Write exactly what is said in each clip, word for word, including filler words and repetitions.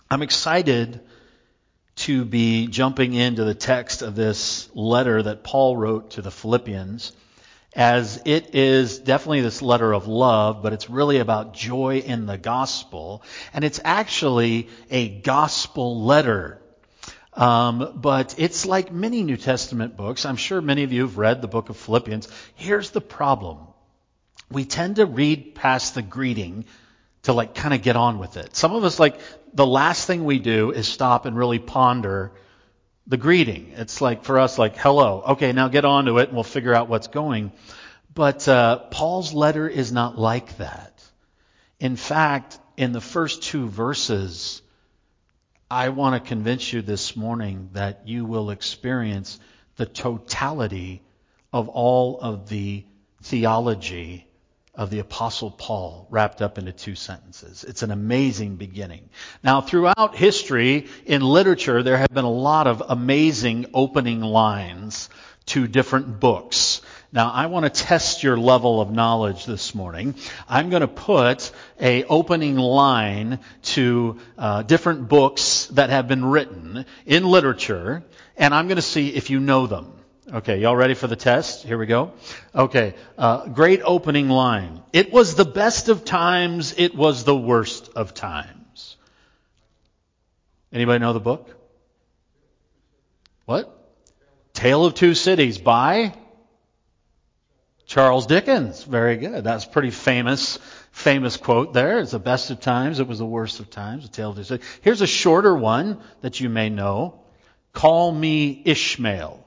I'm excited to be jumping into the text of this letter that Paul wrote to the Philippians, as it is definitely this letter of love, but it's really about joy in the gospel. And it's actually a gospel letter. Um, but it's like many New Testament books. I'm sure many of you have read the book of Philippians. Here's the problem. We tend to read past the greeting to like kind of get on with it. Some of us, like, the last thing we do is stop and really ponder the greeting. It's like, for us, like, hello. Okay, now get on to it and we'll figure out what's going. But uh, Paul's letter is not like that. In fact, in the first two verses, I want to convince you this morning that you will experience the totality of all of the theology of the Apostle Paul wrapped up into two sentences. It's an amazing beginning. Now, throughout history, in literature, there have been a lot of amazing opening lines to different books. Now, I want to test your level of knowledge this morning. I'm going to put a opening line to uh, different books that have been written in literature, and I'm going to see if you know them. Okay, y'all ready for the test? Here we go. Okay, uh, great opening line. It was the best of times, it was the worst of times. Anybody know the book? What? Tale of Two Cities by Charles Dickens. Very good. That's a pretty famous, famous quote there. It's the best of times, it was the worst of times. A Tale of Two Cities. Here's a shorter one that you may know. Call Me Ishmael.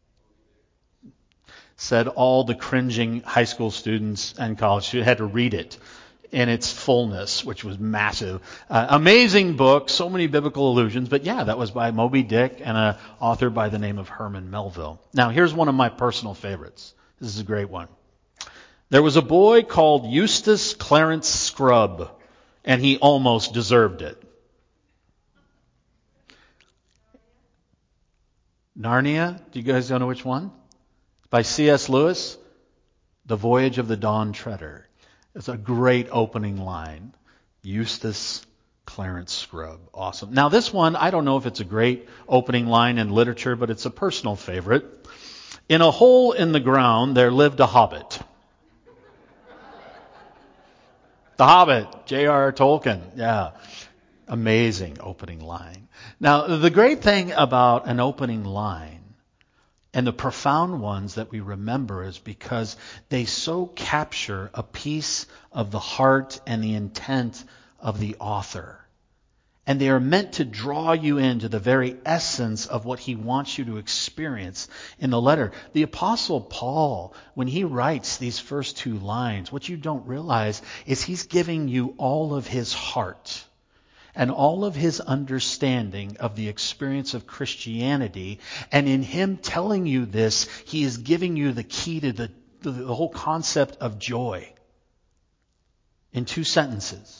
Said all the cringing high school students and college students had to read it in its fullness, which was massive. Uh, amazing book, so many biblical allusions. But yeah, that was by Moby Dick and an author by the name of Herman Melville. Now, here's one of my personal favorites. This is a great one. There was a boy called Eustace Clarence Scrubb, and he almost deserved it. Narnia? Do you guys know which one? By C S Lewis, The Voyage of the Dawn Treader. It's a great opening line. Eustace Clarence Scrubb. Awesome. Now this one, I don't know if it's a great opening line in literature, but it's a personal favorite. In a hole in the ground, there lived a hobbit. The Hobbit, J R R Tolkien. Yeah. Amazing opening line. Now, the great thing about an opening line, and the profound ones that we remember, is because they so capture a piece of the heart and the intent of the author. And they are meant to draw you into the very essence of what he wants you to experience in the letter. The Apostle Paul, when he writes these first two lines, what you don't realize is he's giving you all of his heart and all of his understanding of the experience of Christianity. And in him telling you this, he is giving you the key to the, the, the whole concept of joy in two sentences.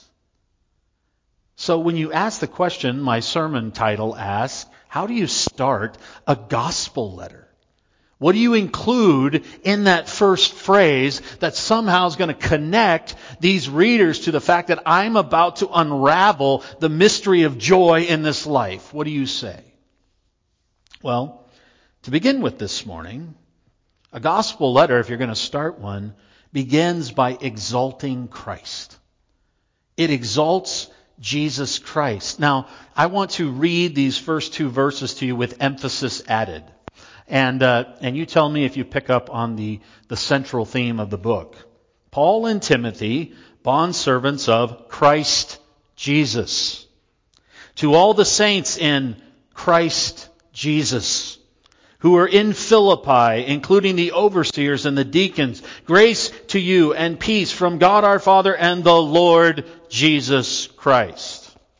So when you ask the question, my sermon title asks, how do you start a gospel letter? What do you include in that first phrase that somehow is going to connect these readers to the fact that I'm about to unravel the mystery of joy in this life? What do you say? Well, to begin with this morning, a gospel letter, if you're going to start one, begins by exalting Christ. It exalts Jesus Christ. Now, I want to read these first two verses to you with emphasis added. And uh, and you tell me if you pick up on the, the central theme of the book. Paul and Timothy, bondservants of Christ Jesus. To all the saints in Christ Jesus, who are in Philippi, including the overseers and the deacons, grace to you and peace from God our Father and the Lord Jesus Christ.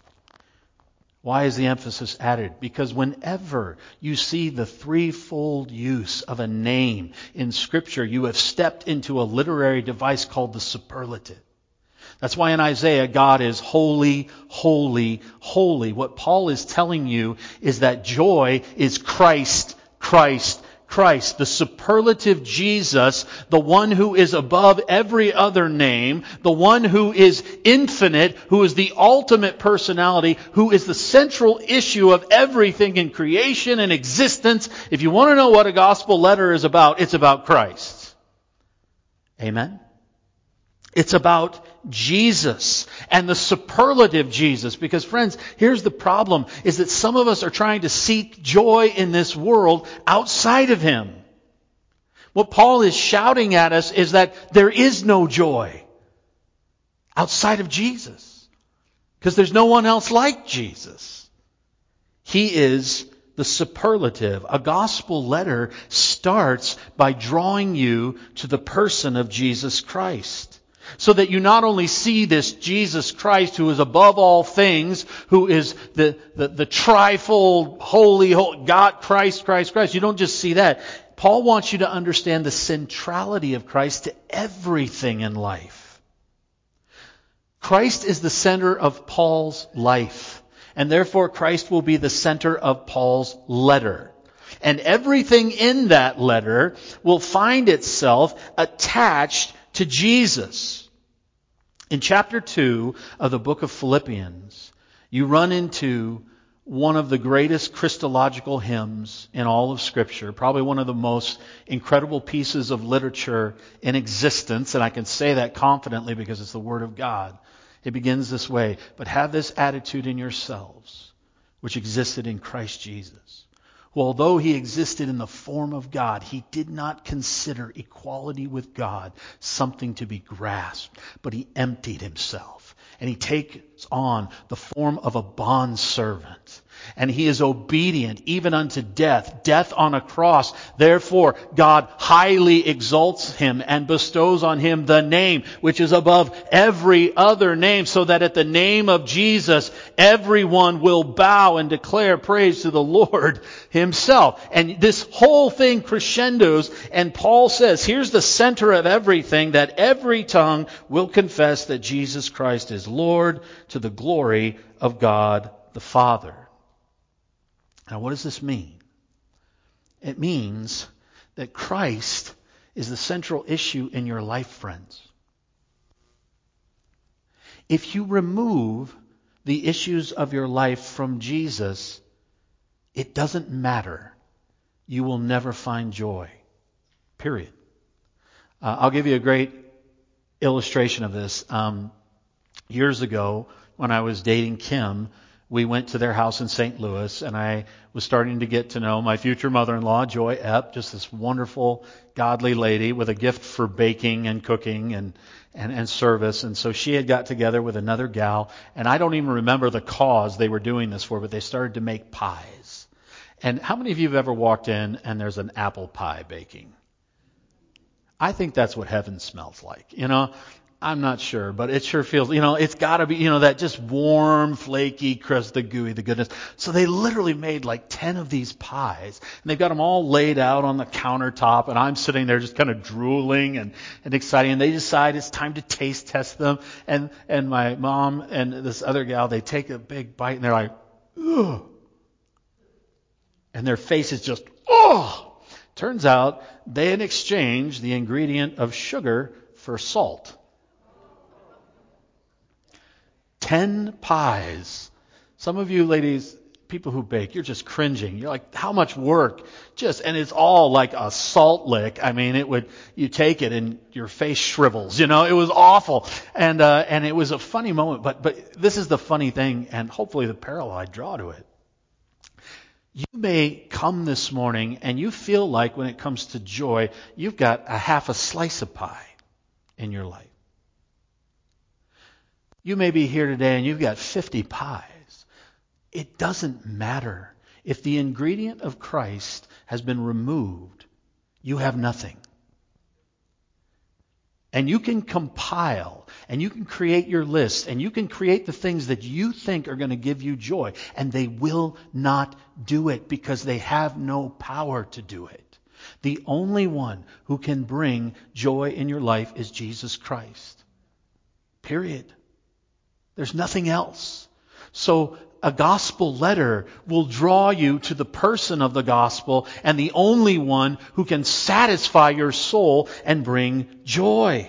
Why is the emphasis added? Because whenever you see the threefold use of a name in Scripture, you have stepped into a literary device called the superlative. That's why in Isaiah, God is holy, holy, holy. What Paul is telling you is that joy is Christ, Christ, Christ, the superlative Jesus, the one who is above every other name, the one who is infinite, who is the ultimate personality, who is the central issue of everything in creation and existence. If you want to know what a gospel letter is about, it's about Christ. Amen? It's about Jesus and the superlative Jesus. Because friends, here's the problem, is that some of us are trying to seek joy in this world outside of Him. What Paul is shouting at us is that there is no joy outside of Jesus. Because there's no one else like Jesus. He is the superlative. A gospel letter starts by drawing you to the person of Jesus Christ. So that you not only see this Jesus Christ who is above all things, who is the, the, the trifold, holy, holy, God, Christ, Christ, Christ. You don't just see that. Paul wants you to understand the centrality of Christ to everything in life. Christ is the center of Paul's life. And therefore Christ will be the center of Paul's letter. And everything in that letter will find itself attached to Jesus. In chapter two of the book of Philippians, you run into one of the greatest Christological hymns in all of Scripture, probably one of the most incredible pieces of literature in existence, and I can say that confidently because it's the Word of God. It begins this way, but have this attitude in yourselves, which existed in Christ Jesus. Who, although He existed in the form of God, He did not consider equality with God something to be grasped, but He emptied Himself. And He takes on the form of a bondservant. And He is obedient even unto death, death on a cross. Therefore, God highly exalts Him and bestows on Him the name which is above every other name, so that at the name of Jesus, everyone will bow and declare praise to the Lord Himself. And this whole thing crescendos, and Paul says, here's the center of everything, that every tongue will confess that Jesus Christ is Lord, to the glory of God the Father. Now, what does this mean? It means that Christ is the central issue in your life, friends. If you remove the issues of your life from Jesus, it doesn't matter. You will never find joy. Period. Uh, I'll give you a great illustration of this. Um, years ago, when I was dating Kim, we went to their house in Saint Louis, and I was starting to get to know my future mother-in-law, Joy Epp, just this wonderful, godly lady with a gift for baking and cooking and, and, and service. And so she had got together with another gal, and I don't even remember the cause they were doing this for, but they started to make pies. And how many of you have ever walked in and there's an apple pie baking? I think that's what heaven smells like, you know? I'm not sure, but it sure feels, you know, it's got to be, you know, that just warm, flaky crust, the gooey, the goodness. So they literally made like ten of these pies, and they've got them all laid out on the countertop, and I'm sitting there just kind of drooling and, and excited, and they decide it's time to taste test them, and, and my mom and this other gal, they take a big bite, and they're like, ugh. And their face is just, oh! Turns out they had exchanged the ingredient of sugar for salt. Ten pies. Some of you ladies, people who bake, you're just cringing. You're like, how much work? Just, and it's all like a salt lick. I mean, it would, you take it and your face shrivels. You know, it was awful. And, uh, and it was a funny moment. But, but this is the funny thing, and hopefully the parallel I draw to it. You may come this morning and you feel like when it comes to joy, you've got a half a slice of pie in your life. You may be here today and you've got fifty pies. It doesn't matter. If the ingredient of Christ has been removed, you have nothing. And you can compile, and you can create your list, and you can create the things that you think are going to give you joy, and they will not do it because they have no power to do it. The only one who can bring joy in your life is Jesus Christ. Period. There's nothing else. So a gospel letter will draw you to the person of the gospel and the only one who can satisfy your soul and bring joy.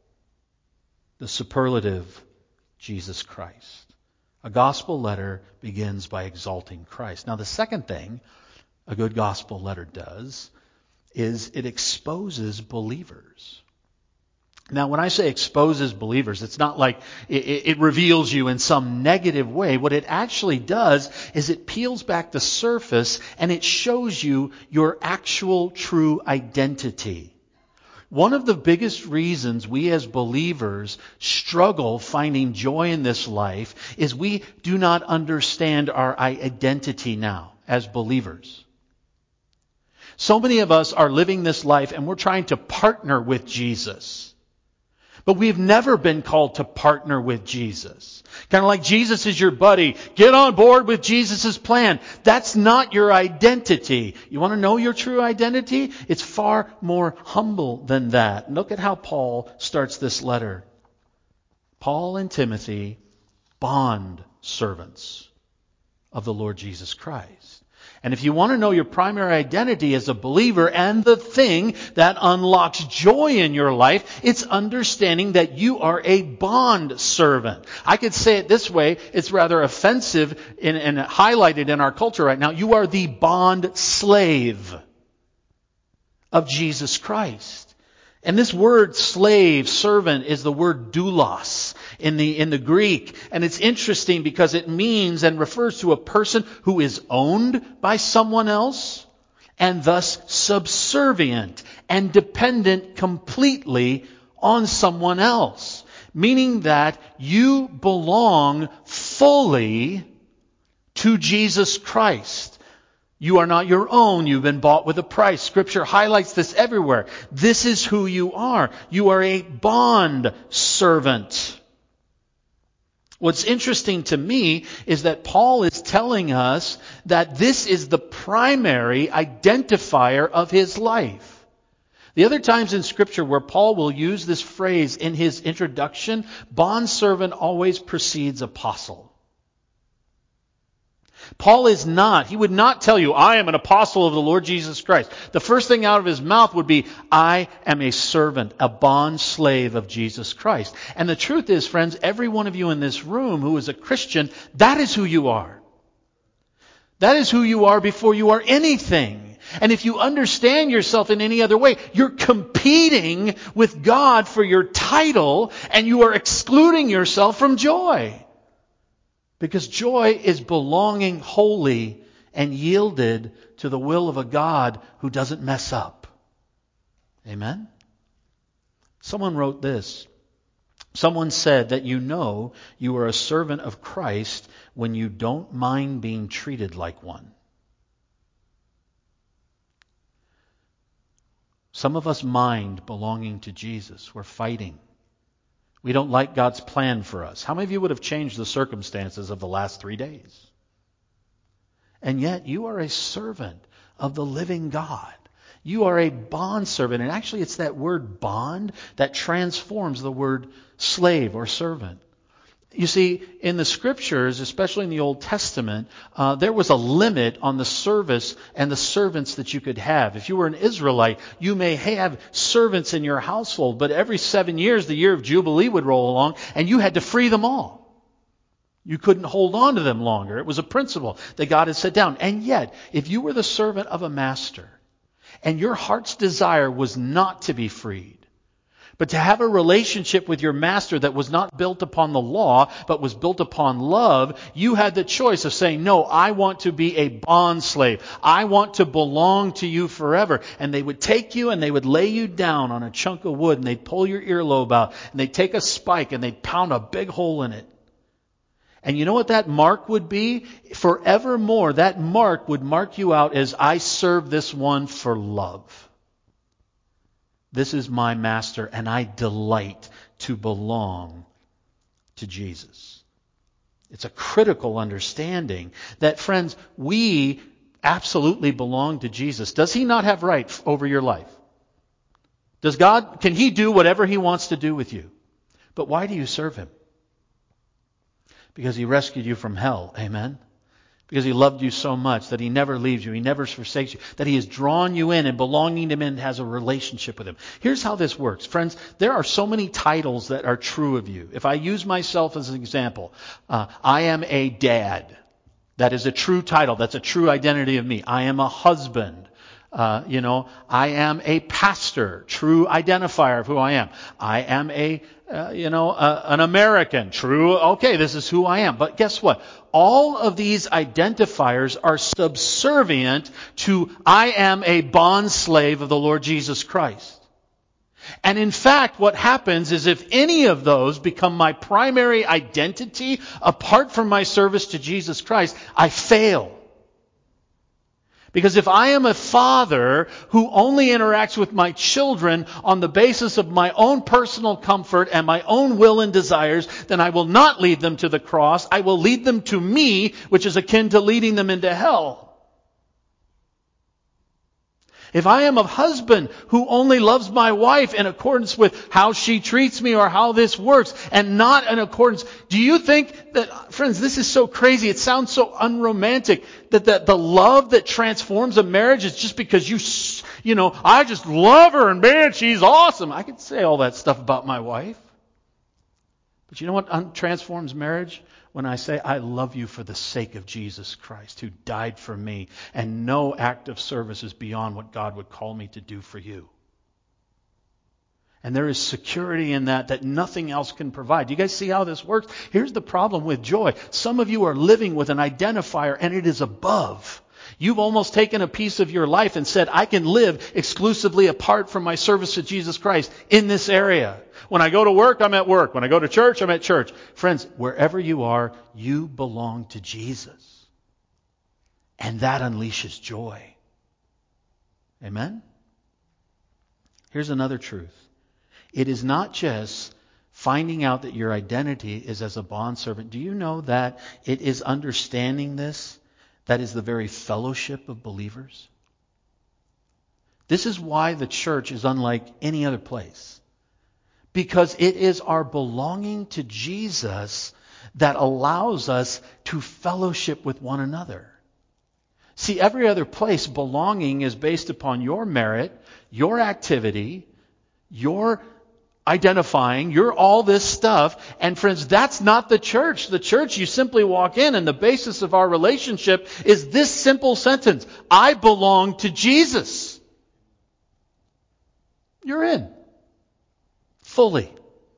The superlative, Jesus Christ. A gospel letter begins by exalting Christ. Now, the second thing a good gospel letter does is it exposes believers. Now, when I say exposes believers, it's not like it, it reveals you in some negative way. What it actually does is it peels back the surface and it shows you your actual true identity. One of the biggest reasons we as believers struggle finding joy in this life is we do not understand our identity now as believers. So many of us are living this life and we're trying to partner with Jesus. But we've never been called to partner with Jesus. Kind of like Jesus is your buddy. Get on board with Jesus' plan. That's not your identity. You want to know your true identity? It's far more humble than that. Look at how Paul starts this letter. Paul and Timothy, bond servants of the Lord Jesus Christ. And if you want to know your primary identity as a believer and the thing that unlocks joy in your life, it's understanding that you are a bond servant. I could say it this way, it's rather offensive and, and highlighted in our culture right now. You are the bond slave of Jesus Christ. And this word slave, servant, is the word doulos in the, in the Greek. And it's interesting because it means and refers to a person who is owned by someone else and thus subservient and dependent completely on someone else. Meaning that you belong fully to Jesus Christ. You are not your own. You've been bought with a price. Scripture highlights this everywhere. This is who you are. You are a bond servant. What's interesting to me is that Paul is telling us that this is the primary identifier of his life. The other times in Scripture where Paul will use this phrase in his introduction, bondservant always precedes apostle. Paul is not, he would not tell you, I am an apostle of the Lord Jesus Christ. The first thing out of his mouth would be, I am a servant, a bond slave of Jesus Christ. And the truth is, friends, every one of you in this room who is a Christian, that is who you are. That is who you are before you are anything. And if you understand yourself in any other way, you're competing with God for your title and you are excluding yourself from joy. Because joy is belonging wholly and yielded to the will of a God who doesn't mess up. Amen? Someone wrote this. Someone said that you know you are a servant of Christ when you don't mind being treated like one. Some of us mind belonging to Jesus. We're fighting. We don't like God's plan for us. How many of you would have changed the circumstances of the last three days? And yet you are a servant of the living God. You are a bondservant. And actually it's that word bond that transforms the word slave or servant. You see, in the Scriptures, especially in the Old Testament, uh, there was a limit on the service and the servants that you could have. If you were an Israelite, you may have servants in your household, but every seven years, the year of Jubilee would roll along, and you had to free them all. You couldn't hold on to them longer. It was a principle that God had set down. And yet, if you were the servant of a master, and your heart's desire was not to be freed, but to have a relationship with your master that was not built upon the law, but was built upon love, you had the choice of saying, no, I want to be a bond slave. I want to belong to you forever. And they would take you and they would lay you down on a chunk of wood and they'd pull your earlobe out and they'd take a spike and they'd pound a big hole in it. And you know what that mark would be? Forevermore, that mark would mark you out as I serve this one for love. This is my master, and I delight to belong to Jesus. It's a critical understanding that, friends, we absolutely belong to Jesus. Does He not have right over your life? Does God, can He do whatever He wants to do with you? But why do you serve Him? Because He rescued you from hell. Amen? Because He loved you so much that He never leaves you. He never forsakes you. That He has drawn you in and belonging to Him and has a relationship with Him. Here's how this works. Friends, there are so many titles that are true of you. If I use myself as an example, uh, I am a dad. That is a true title. That's a true identity of me. I am a husband. Uh, you know, I am a pastor. True identifier of who I am. I am a, uh, you know, uh, an American. True. Okay, this is who I am. But guess what? All of these identifiers are subservient to I am a bondslave of the Lord Jesus Christ. And in fact, what happens is if any of those become my primary identity apart from my service to Jesus Christ, I fail. Because if I am a father who only interacts with my children on the basis of my own personal comfort and my own will and desires, then I will not lead them to the cross. I will lead them to me, which is akin to leading them into hell. If I am a husband who only loves my wife in accordance with how she treats me or how this works and not in accordance, do you think that, friends, this is so crazy, it sounds so unromantic, that the, the love that transforms a marriage is just because you, you know, I just love her and man, she's awesome. I could say all that stuff about my wife. But you know what un- transforms marriage? When I say, I love you for the sake of Jesus Christ, who died for me, and no act of service is beyond what God would call me to do for you. And there is security in that that nothing else can provide. Do you guys see how this works? Here's the problem with joy. Some of you are living with an identifier, and it is above. You've almost taken a piece of your life and said, I can live exclusively apart from my service to Jesus Christ in this area. When I go to work, I'm at work. When I go to church, I'm at church. Friends, wherever you are, you belong to Jesus. And that unleashes joy. Amen? Here's another truth. It is not just finding out that your identity is as a bondservant. Do you know that it is understanding this that is the very fellowship of believers? This is why the church is unlike any other place. Because it is our belonging to Jesus that allows us to fellowship with one another. See, every other place, belonging is based upon your merit, your activity, your identifying, your all this stuff. And friends, that's not the church. The church, you simply walk in and the basis of our relationship is this simple sentence. I belong to Jesus. You're in. Fully.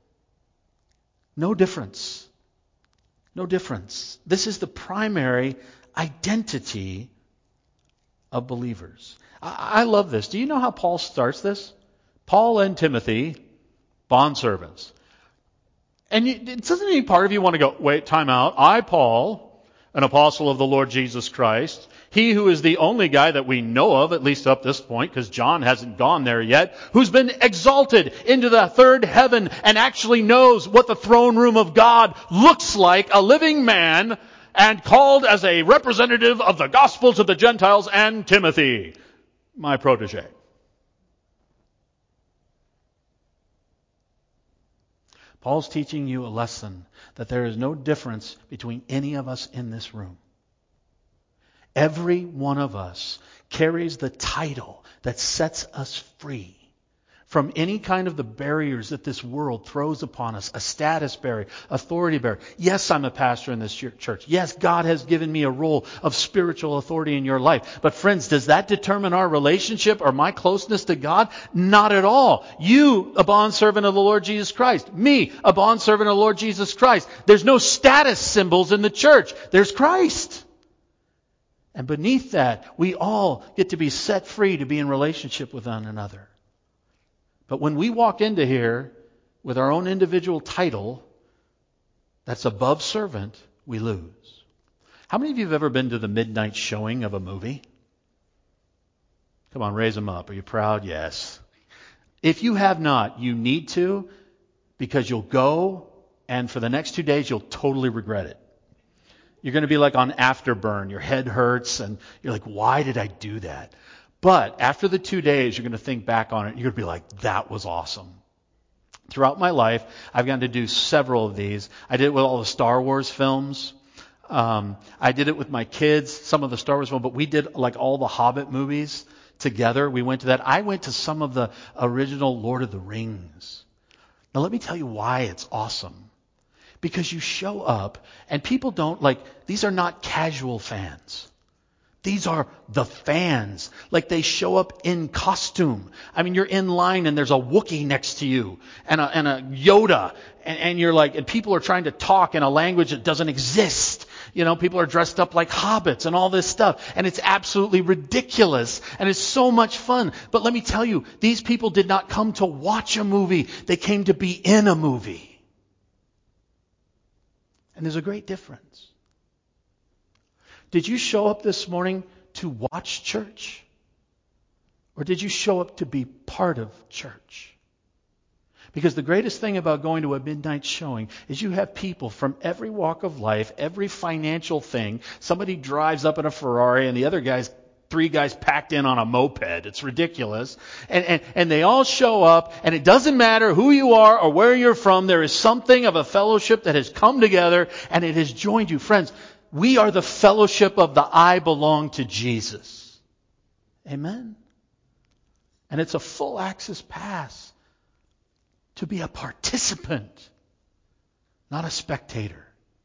No difference. No difference. This is the primary identity of believers. I, I love this. Do you know how Paul starts this? Paul and Timothy, bondservants. And you, doesn't any part of you want to go, wait, time out. I, Paul, an apostle of the Lord Jesus Christ, he who is the only guy that we know of, at least up this point, because John hasn't gone there yet, who's been exalted into the third heaven and actually knows what the throne room of God looks like, a living man, and called as a representative of the gospel to the Gentiles, and Timothy, my protege. Paul's teaching you a lesson that there is no difference between any of us in this room. Every one of us carries the title that sets us free from any kind of the barriers that this world throws upon us. A status barrier, authority barrier. Yes, I'm a pastor in this church. Yes, God has given me a role of spiritual authority in your life. But friends, does that determine our relationship or my closeness to God? Not at all. You, a bondservant of the Lord Jesus Christ. Me, a bondservant of the Lord Jesus Christ. There's no status symbols in the church. There's Christ. And beneath that, we all get to be set free to be in relationship with one another. But when we walk into here with our own individual title that's above servant, we lose. How many of you have ever been to the midnight showing of a movie? Come on, raise them up. Are you proud? Yes. If you have not, you need to, because you'll go and for the next two days you'll totally regret it. You're going to be like on afterburn. Your head hurts and you're like, why did I do that? But after the two days, you're going to think back on it. You're going to be like, that was awesome. Throughout my life, I've gotten to do several of these. I did it with all the Star Wars films. Um, I did it with my kids, some of the Star Wars films, but we did like all the Hobbit movies together. We went to that. I went to some of the original Lord of the Rings. Now let me tell you why it's awesome. Because you show up and people don't like, these are not casual fans. These are the fans. Like they show up in costume. I mean, you're in line and there's a Wookiee next to you and a, and a Yoda. And, and you're like, and people are trying to talk in a language that doesn't exist. You know, people are dressed up like hobbits and all this stuff. And it's absolutely ridiculous. And it's so much fun. But let me tell you, these people did not come to watch a movie. They came to be in a movie. And there's a great difference. Did you show up this morning to watch church? Or did you show up to be part of church? Because the greatest thing about going to a midnight showing is you have people from every walk of life, every financial thing. Somebody drives up in a Ferrari and the other guy's three guys packed in on a moped. It's ridiculous. And, and, and they all show up, and it doesn't matter who you are or where you're from. There is something of a fellowship that has come together, and it has joined you. Friends, we are the fellowship of the I belong to Jesus. Amen? And it's a full access pass to be a participant, not a spectator.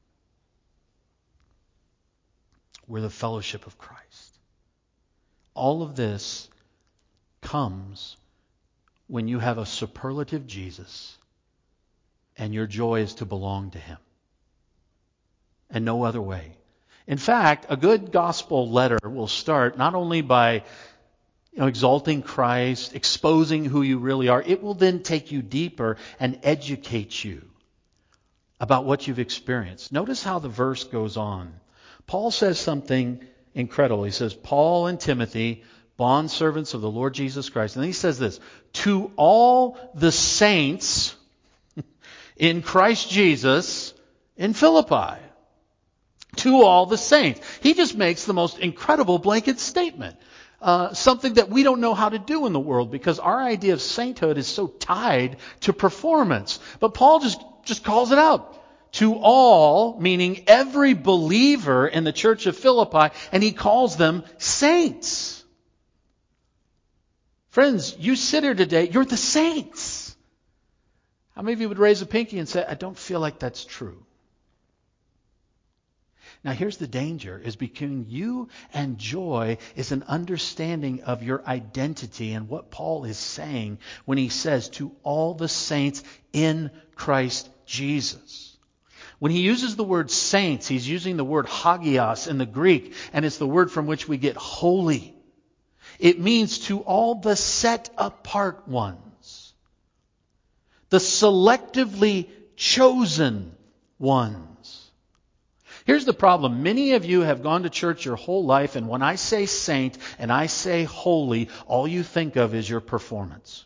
We're the fellowship of Christ. All of this comes when you have a superlative Jesus and your joy is to belong to Him. And no other way. In fact, a good gospel letter will start not only by you know, exalting Christ, exposing who you really are, it will then take you deeper and educate you about what you've experienced. Notice how the verse goes on. Paul says something incredible. He says, Paul and Timothy, bondservants of the Lord Jesus Christ. And then he says this, to all the saints in Christ Jesus in Philippi. To all the saints. He just makes the most incredible blanket statement. Uh, something that we don't know how to do in the world because our idea of sainthood is so tied to performance. But Paul just, just calls it out. To all, meaning every believer in the church of Philippi, and he calls them saints. Friends, you sit here today, you're the saints. How many of you would raise a pinky and say, I don't feel like that's true? Now here's the danger, is between you and joy is an understanding of your identity and what Paul is saying when he says to all the saints in Christ Jesus. When he uses the word saints, he's using the word hagios in the Greek, and it's the word from which we get holy. It means to all the set apart ones, the selectively chosen ones. Here's the problem. Many of you have gone to church your whole life, and when I say saint and I say holy, all you think of is your performance.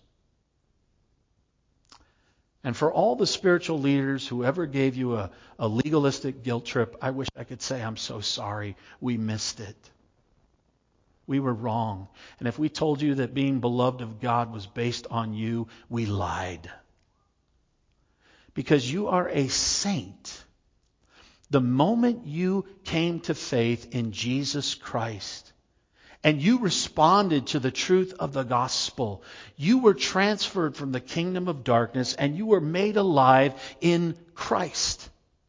And for all the spiritual leaders who ever gave you a, a legalistic guilt trip, I wish I could say, I'm so sorry, we missed it. We were wrong. And if we told you that being beloved of God was based on you, we lied. Because you are a saint. The moment you came to faith in Jesus Christ, and you responded to the truth of the gospel, you were transferred from the kingdom of darkness and you were made alive in Christ.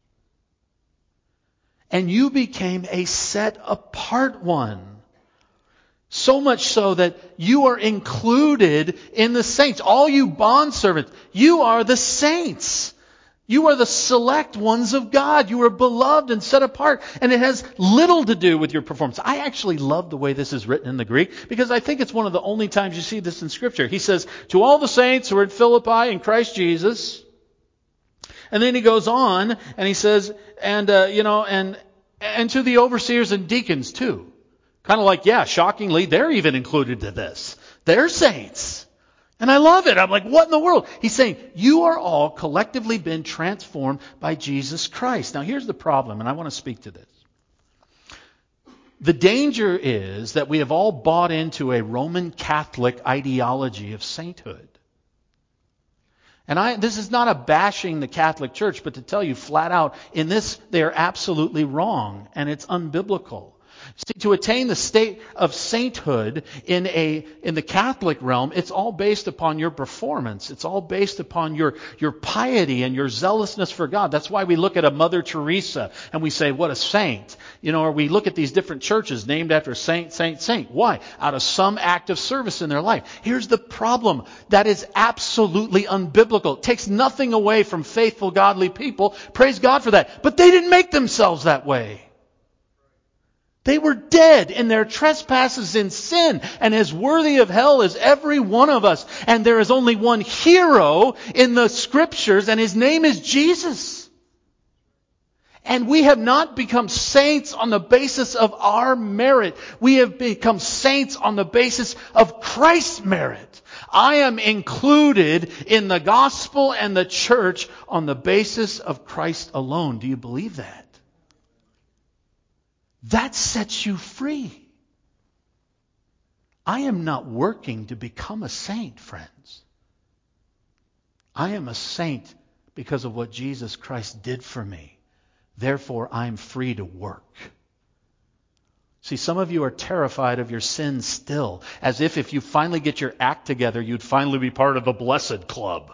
And you became a set apart one. So much so that you are included in the saints. All you bondservants, you are the saints. You are the select ones of God. You are beloved and set apart. And it has little to do with your performance. I actually love the way this is written in the Greek because I think it's one of the only times you see this in Scripture. He says, to all the saints who are in Philippi in Christ Jesus. And then he goes on and he says, and, uh, you know, and, and to the overseers and deacons too. Kind of like, yeah, shockingly, they're even included to this. They're saints. And I love it. I'm like, what in the world? He's saying, you are all collectively been transformed by Jesus Christ. Now here's the problem, and I want to speak to this. The danger is that we have all bought into a Roman Catholic ideology of sainthood. And I, this is not a bashing the Catholic Church, but to tell you flat out, in this, they are absolutely wrong, and it's unbiblical. See, to attain the state of sainthood in a in the Catholic realm, it's all based upon your performance. It's all based upon your, your piety and your zealousness for God. That's why we look at a Mother Teresa and we say, what a saint. You know, or we look at these different churches named after saint, saint, saint. Why? Out of some act of service in their life. Here's the problem. That is absolutely unbiblical. It takes nothing away from faithful, godly people. Praise God for that. But they didn't make themselves that way. They were dead in their trespasses and sin, and as worthy of hell as every one of us. And there is only one hero in the Scriptures, and His name is Jesus. And we have not become saints on the basis of our merit. We have become saints on the basis of Christ's merit. I am included in the gospel and the church on the basis of Christ alone. Do you believe that? That sets you free. I am not working to become a saint, friends. I am a saint because of what Jesus Christ did for me. Therefore, I'm free to work. See, some of you are terrified of your sins still, as if if you finally get your act together, you'd finally be part of the blessed club.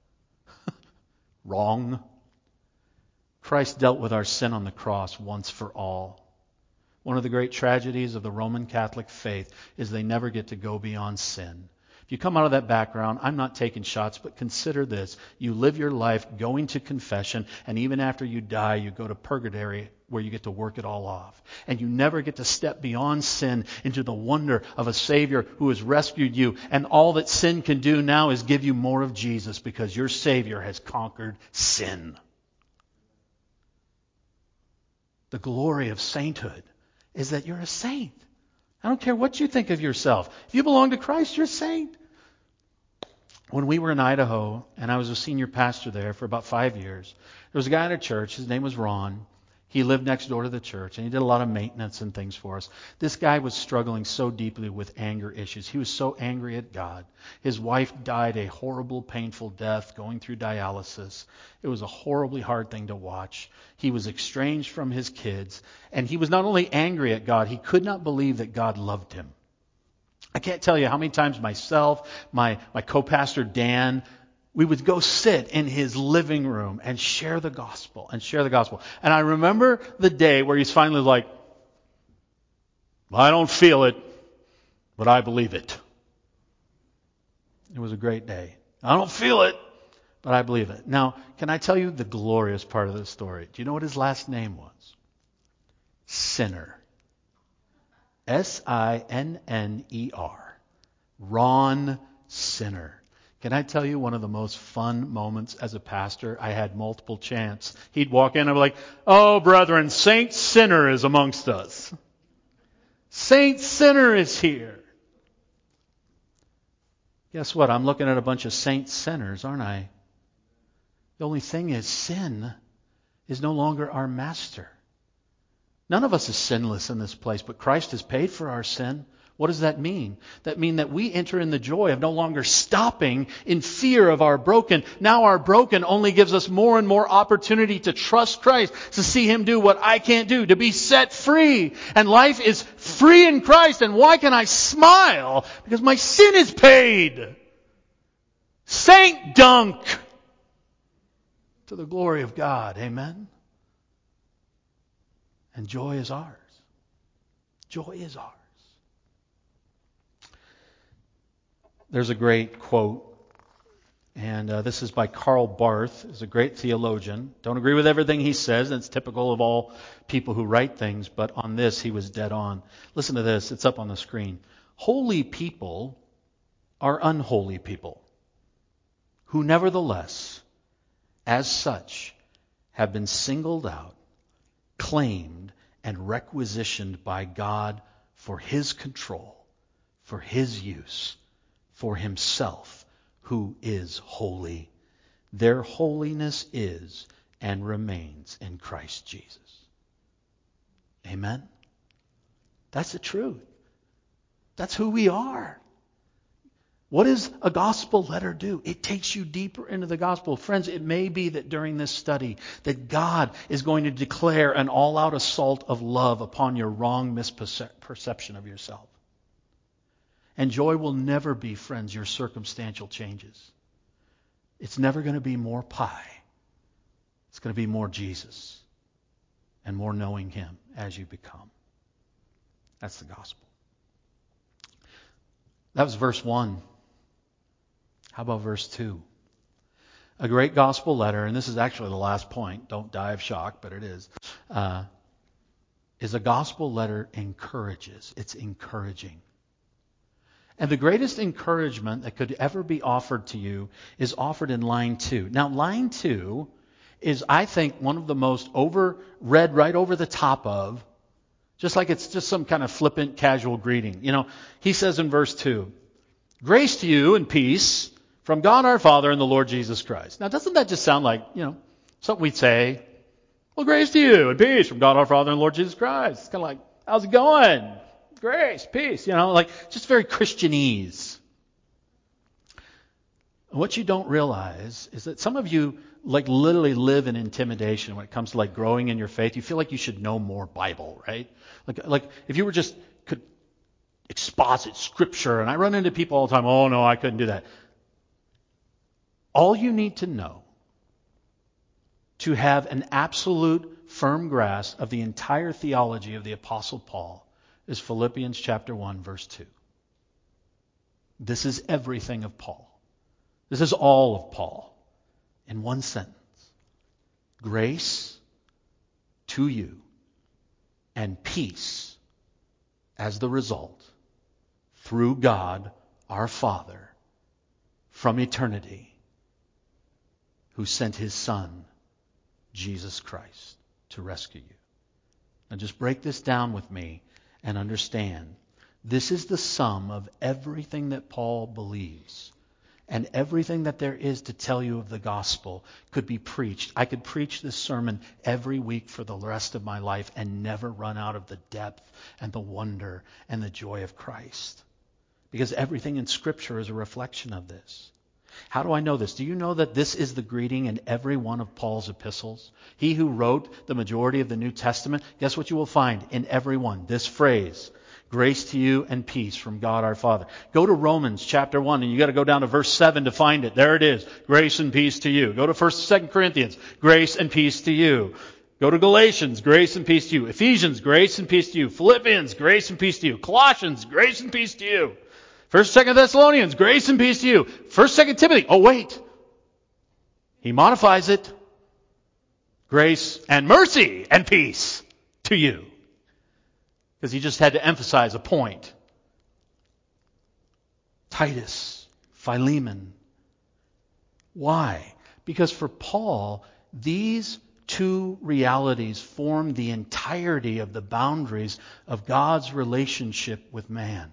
Wrong. Christ dealt with our sin on the cross once for all. One of the great tragedies of the Roman Catholic faith is they never get to go beyond sin. If you come out of that background, I'm not taking shots, but consider this. You live your life going to confession, and even after you die, you go to purgatory where you get to work it all off. And you never get to step beyond sin into the wonder of a Savior who has rescued you. And all that sin can do now is give you more of Jesus because your Savior has conquered sin. The glory of sainthood is that you're a saint. I don't care what you think of yourself. If you belong to Christ, you're a saint. When we were in Idaho, and I was a senior pastor there for about five years, there was a guy in a church. His name was Ron. He lived next door to the church, and he did a lot of maintenance and things for us. This guy was struggling so deeply with anger issues. He was so angry at God. His wife died a horrible, painful death, going through dialysis. It was a horribly hard thing to watch. He was estranged from his kids, and he was not only angry at God, he could not believe that God loved him. I can't tell you how many times myself, my, my co-pastor Dan, we would go sit in his living room and share the gospel and share the gospel. And I remember the day where he's finally like, I don't feel it, but I believe it. It was a great day. I don't feel it, but I believe it. Now, can I tell you the glorious part of this story? Do you know what his last name was? Sinner. S I N N E R. Ron Sinner. Can I tell you one of the most fun moments as a pastor? I had multiple chants. He'd walk in and I'd be like, oh, brethren, Saint Sinner is amongst us. Saint Sinner is here. Guess what? I'm looking at a bunch of saint sinners, aren't I? The only thing is, sin is no longer our master. None of us is sinless in this place, but Christ has paid for our sin. What does that mean? That means that we enter in the joy of no longer stopping in fear of our broken. Now our broken only gives us more and more opportunity to trust Christ, to see Him do what I can't do, to be set free. And life is free in Christ. And why can I smile? Because my sin is paid. Saint Dunk. To the glory of God. Amen. And joy is ours. Joy is ours. There's a great quote, and uh, this is by Karl Barth. He's a great theologian. Don't agree with everything he says, and it's typical of all people who write things, but on this he was dead on. Listen to this. It's up on the screen. Holy people are unholy people, who nevertheless, as such, have been singled out, claimed, and requisitioned by God for His control, for His use, for Himself, who is holy. Their holiness is and remains in Christ Jesus. Amen? That's the truth. That's who we are. What does a gospel letter do? It takes you deeper into the gospel. Friends, it may be that during this study that God is going to declare an all-out assault of love upon your wrong misperception of yourself. And joy will never be, friends, your circumstantial changes. It's never going to be more pie. It's going to be more Jesus and more knowing Him as you become. That's the gospel. That was verse one. How about verse two? A great gospel letter, and this is actually the last point, don't die of shock, but it is, uh, is a gospel letter encourages. It's encouraging. And the greatest encouragement that could ever be offered to you is offered in line two. Now, line two is, I think, one of the most over read right over the top of, just like it's just some kind of flippant, casual greeting. You know, he says in verse two, grace to you and peace from God our Father and the Lord Jesus Christ. Now, doesn't that just sound like, you know, something we'd say? Well, grace to you and peace from God our Father and the Lord Jesus Christ. It's kind of like, how's it going? Grace, peace, you know, like just very Christianese. What you don't realize is that some of you like literally live in intimidation when it comes to like growing in your faith. You feel like you should know more Bible, right? Like, like if you were just could exposit Scripture, and I run into people all the time, oh no, I couldn't do that. All you need to know to have an absolute firm grasp of the entire theology of the Apostle Paul is Philippians chapter one, verse two. This is everything of Paul. This is all of Paul in one sentence. Grace to you and peace as the result through God our Father from eternity, who sent His Son, Jesus Christ, to rescue you. Now just break this down with me and understand. This is the sum of everything that Paul believes. And everything that there is to tell you of the gospel could be preached. I could preach this sermon every week for the rest of my life and never run out of the depth and the wonder and the joy of Christ. Because everything in Scripture is a reflection of this. How do I know this? Do you know that this is the greeting in every one of Paul's epistles? He who wrote the majority of the New Testament, guess what you will find in every one? This phrase, grace to you and peace from God our Father. Go to Romans chapter one, and you got to go down to verse seven to find it. There it is. Grace and peace to you. Go to First and Second Corinthians. Grace and peace to you. Go to Galatians. Grace and peace to you. Ephesians. Grace and peace to you. Philippians. Grace and peace to you. Colossians. Grace and peace to you. First, Second Thessalonians, grace and peace to you. First, Second Timothy, oh wait. He modifies it. Grace and mercy and peace to you. Because he just had to emphasize a point. Titus, Philemon. Why? Because for Paul, these two realities form the entirety of the boundaries of God's relationship with man.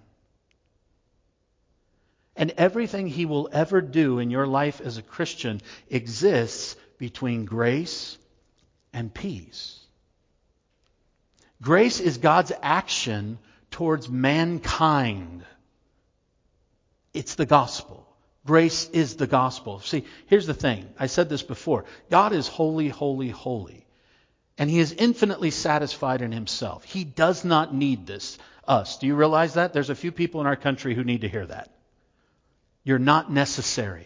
And everything He will ever do in your life as a Christian exists between grace and peace. Grace is God's action towards mankind. It's the gospel. Grace is the gospel. See, here's the thing. I said this before. God is holy, holy, holy. And He is infinitely satisfied in Himself. He does not need this, us. Do you realize that? There's a few people in our country who need to hear that. You're not necessary.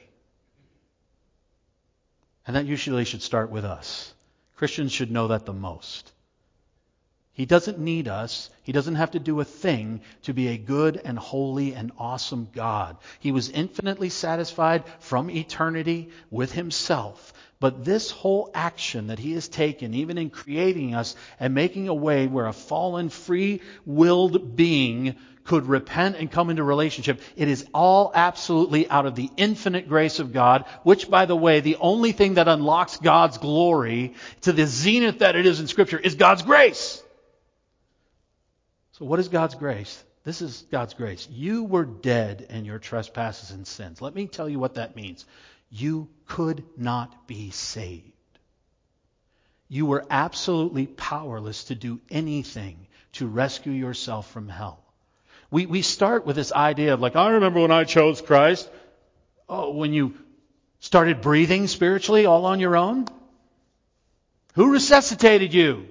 And that usually should start with us. Christians should know that the most. He doesn't need us. He doesn't have to do a thing to be a good and holy and awesome God. He was infinitely satisfied from eternity with Himself. But this whole action that He has taken, even in creating us and making a way where a fallen, free-willed being could repent and come into relationship, it is all absolutely out of the infinite grace of God, which, by the way, the only thing that unlocks God's glory to the zenith that it is in Scripture is God's grace. So what is God's grace? This is God's grace. You were dead in your trespasses and sins. Let me tell you what that means. You could not be saved. You were absolutely powerless to do anything to rescue yourself from hell. We we start with this idea of like, I remember when I chose Christ. Oh, when you started breathing spiritually all on your own? Who resuscitated you?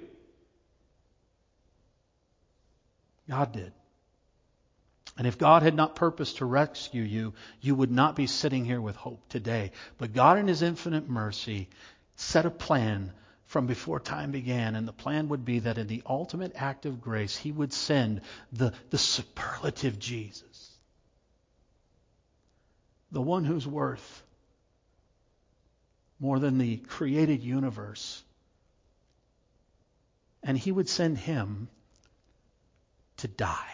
God did. And if God had not purposed to rescue you, you would not be sitting here with hope today. But God in His infinite mercy set a plan from before time began. And the plan would be that in the ultimate act of grace, He would send the, the superlative Jesus. The one who's worth more than the created universe. And He would send Him to die.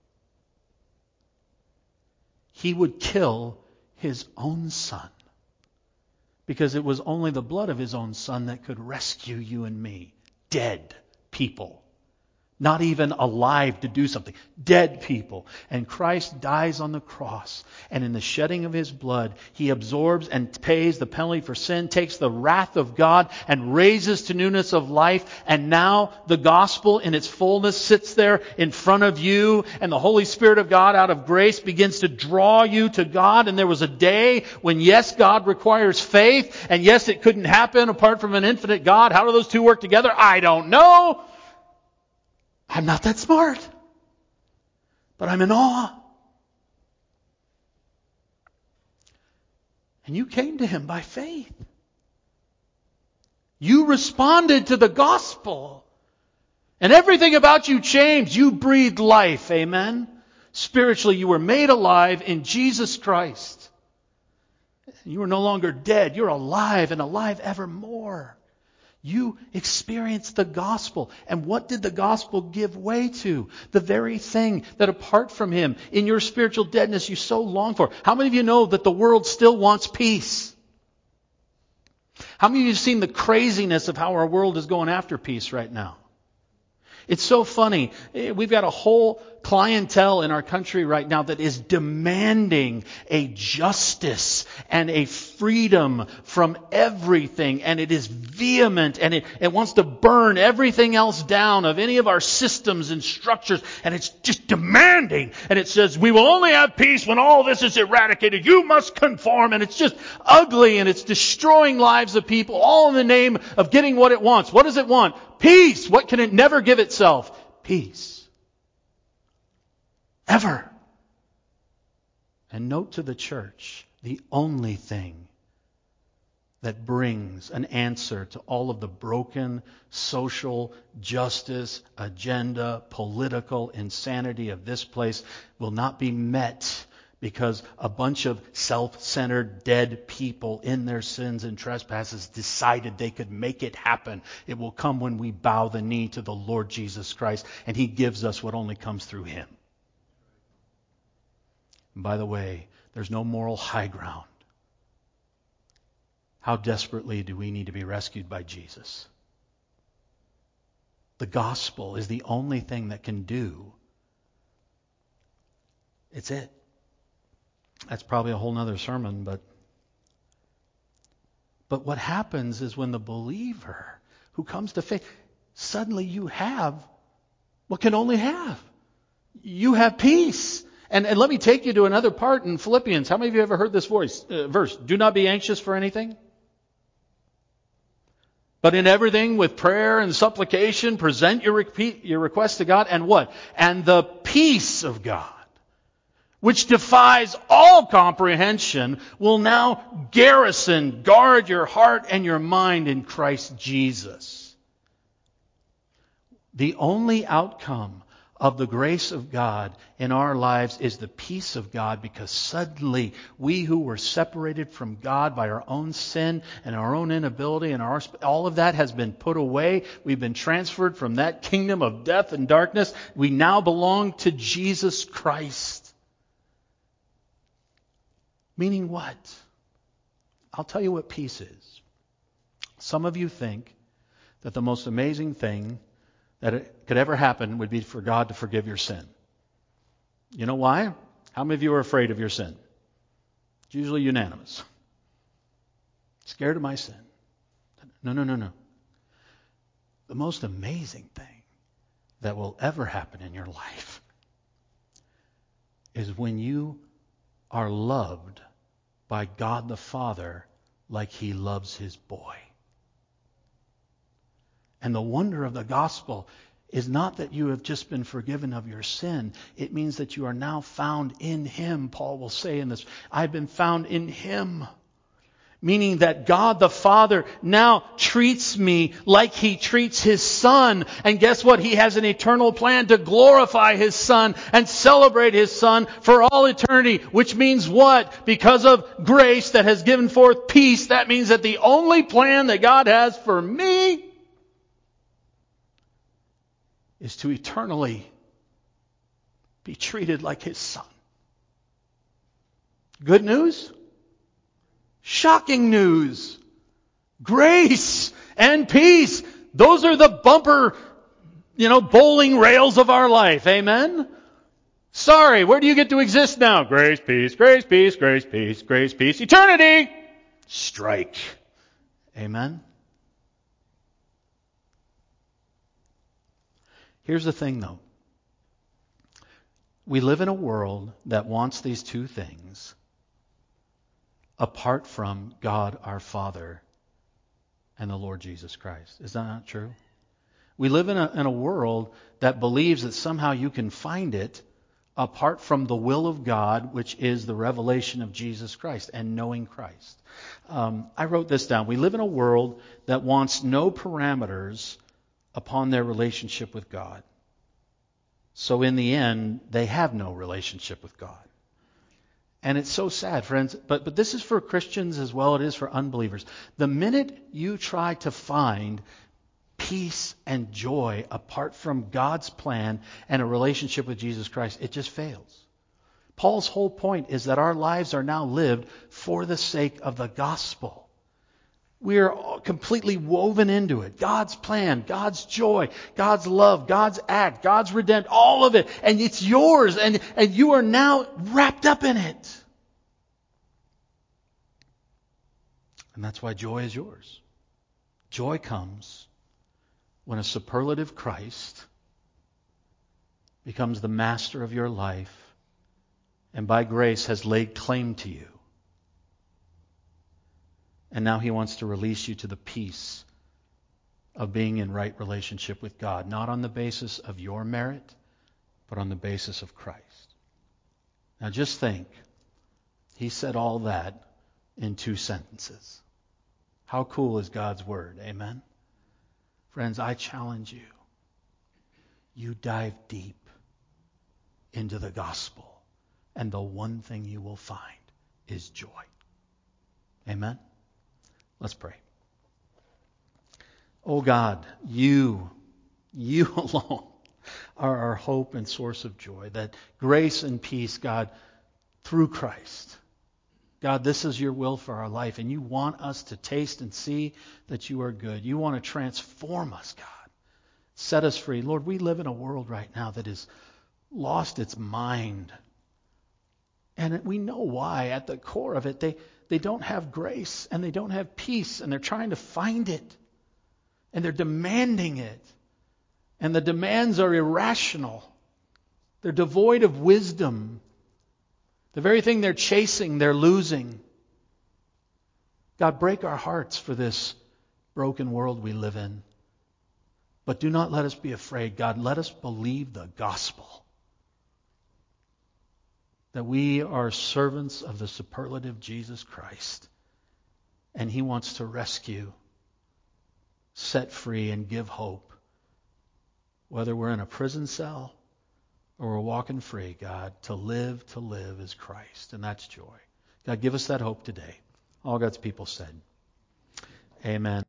He would kill His own Son. Because it was only the blood of His own Son that could rescue you and me. Dead people. Not even alive to do something. Dead people. And Christ dies on the cross. And in the shedding of His blood, He absorbs and pays the penalty for sin, takes the wrath of God and raises to newness of life. And now the gospel in its fullness sits there in front of you. And the Holy Spirit of God out of grace begins to draw you to God. And there was a day when yes, God requires faith. And yes, it couldn't happen apart from an infinite God. How do those two work together? I don't know. I'm not that smart. But I'm in awe. And you came to Him by faith. You responded to the gospel. And everything about you changed. You breathed life. Amen? Spiritually, you were made alive in Jesus Christ. You are no longer dead. You're alive and alive evermore. You experienced the gospel. And what did the gospel give way to? The very thing that apart from Him, in your spiritual deadness, you so long for. How many of you know that the world still wants peace? How many of you have seen the craziness of how our world is going after peace right now? It's so funny. We've got a whole clientele in our country right now that is demanding a justice and a freedom from everything. And it is vehement and it, it wants to burn everything else down of any of our systems and structures. And it's just demanding. And it says, we will only have peace when all this is eradicated. You must conform. And it's just ugly and it's destroying lives of people all in the name of getting what it wants. What does it want? Peace. What can it never give itself? Peace. Ever. And note to the church, the only thing that brings an answer to all of the broken social justice agenda, political insanity of this place will not be met because a bunch of self-centered, dead people in their sins and trespasses decided they could make it happen. It will come when we bow the knee to the Lord Jesus Christ, and He gives us what only comes through Him. And by the way, there's no moral high ground. How desperately do we need to be rescued by Jesus? The gospel is the only thing that can do. It's it. That's probably a whole nother sermon, but but what happens is when the believer who comes to faith, suddenly you have what can only have. You have peace. And, and let me take you to another part in Philippians. How many of you ever heard this voice, uh, verse? Do not be anxious for anything, but in everything with prayer and supplication, present your, repeat, your requests to God. And what? And the peace of God, which defies all comprehension, will now garrison, guard your heart and your mind in Christ Jesus. The only outcome of the grace of God in our lives is the peace of God, because suddenly we who were separated from God by our own sin and our own inability and our, all of that has been put away. We've been transferred from that kingdom of death and darkness. We now belong to Jesus Christ. Meaning what? I'll tell you what peace is. Some of you think that the most amazing thing that it could ever happen would be for God to forgive your sin. You know why? How many of you are afraid of your sin? It's usually unanimous. Scared of my sin. No, no, no, no. The most amazing thing that will ever happen in your life is when you are loved by God the Father like He loves His boy. And the wonder of the gospel is not that you have just been forgiven of your sin. It means that you are now found in Him. Paul will say in this, I've been found in Him. Meaning that God the Father now treats me like He treats His Son. And guess what? He has an eternal plan to glorify His Son and celebrate His Son for all eternity. Which means what? Because of grace that has given forth peace, that means that the only plan that God has for me is to eternally be treated like His Son. Good news? Shocking news. Grace and peace. Those are the bumper, you know, bowling rails of our life. Amen? Sorry, where do you get to exist now? Grace, peace, grace, peace, grace, peace, grace, peace, eternity. Strike. Amen? Here's the thing, though. We live in a world that wants these two things apart from God our Father and the Lord Jesus Christ. Is that not true? We live in a, in a world that believes that somehow you can find it apart from the will of God, which is the revelation of Jesus Christ and knowing Christ. Um, I wrote this down. We live in a world that wants no parameters upon their relationship with God. So in the end, they have no relationship with God. And it's so sad, friends, but, but this is for Christians as well as it is for unbelievers. The minute you try to find peace and joy apart from God's plan and a relationship with Jesus Christ, it just fails. Paul's whole point is that our lives are now lived for the sake of the gospel. We are completely woven into it. God's plan, God's joy, God's love, God's act, God's redemption, all of it. And it's yours, and, and you are now wrapped up in it. And that's why joy is yours. Joy comes when a superlative Christ becomes the master of your life and by grace has laid claim to you. And now He wants to release you to the peace of being in right relationship with God, not on the basis of your merit, but on the basis of Christ. Now just think, He said all that in two sentences. How cool is God's Word? Amen? Friends, I challenge you. You dive deep into the gospel, and the one thing you will find is joy. Amen? Let's pray. Oh God, you, you alone are our hope and source of joy. That grace and peace, God, through Christ. God, this is your will for our life, and you want us to taste and see that you are good. You want to transform us, God. Set us free. Lord, we live in a world right now that has lost its mind. And we know why. At the core of it, they, they don't have grace and they don't have peace, and they're trying to find it. And they're demanding it. And the demands are irrational. They're devoid of wisdom. The very thing they're chasing, they're losing. God, break our hearts for this broken world we live in. But do not let us be afraid. God, let us believe the gospel. That we are servants of the superlative Jesus Christ. And He wants to rescue, set free, and give hope. Whether we're in a prison cell or we're walking free, God, to live, to live is Christ. And that's joy. God, give us that hope today. All God's people said, amen.